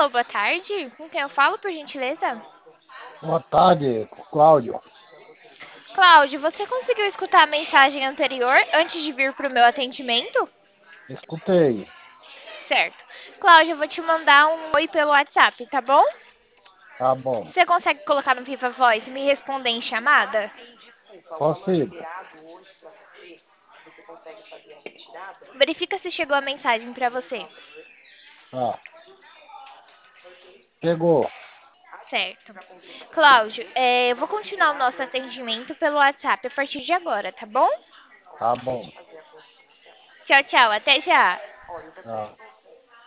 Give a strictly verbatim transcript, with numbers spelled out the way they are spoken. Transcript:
Alô, boa tarde. Com quem eu falo, por gentileza? Boa tarde, Cláudio. Cláudio, você conseguiu escutar a mensagem anterior antes de vir para o meu atendimento? Escutei. Certo. Cláudio, eu vou te mandar um oi pelo WhatsApp, tá bom? Tá bom. Você consegue colocar no Viva Voz e me responder em chamada? Consigo. Verifica se chegou a mensagem para você. Tá. Chegou. Certo. Cláudio, é, eu vou continuar o nosso atendimento pelo WhatsApp a partir de agora, tá bom? Tá bom. Tchau, tchau. Até já. Tá.